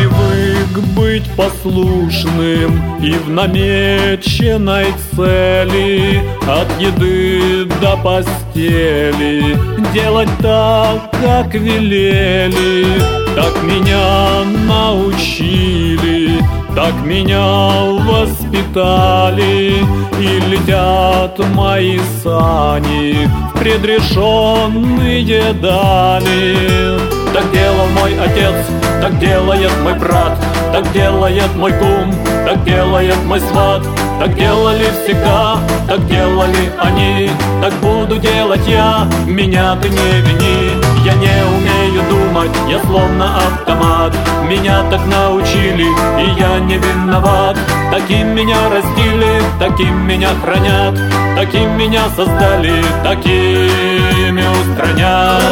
привык быть послушным и в намеченной цели от еды до постели делать так, как велели. Так меня научили, так меня воспитали, и летят мои сани в предрешенные дали. Так делал мой отец, так делает мой брат, так делает мой кум, так делает мой сват. Так делали всегда, так делали они, так буду делать я, меня ты не вини. Я не умею думать, я словно автомат, меня так научили, и я не виноват. Таким меня растили, таким меня хранят, таким меня создали, такими устранят.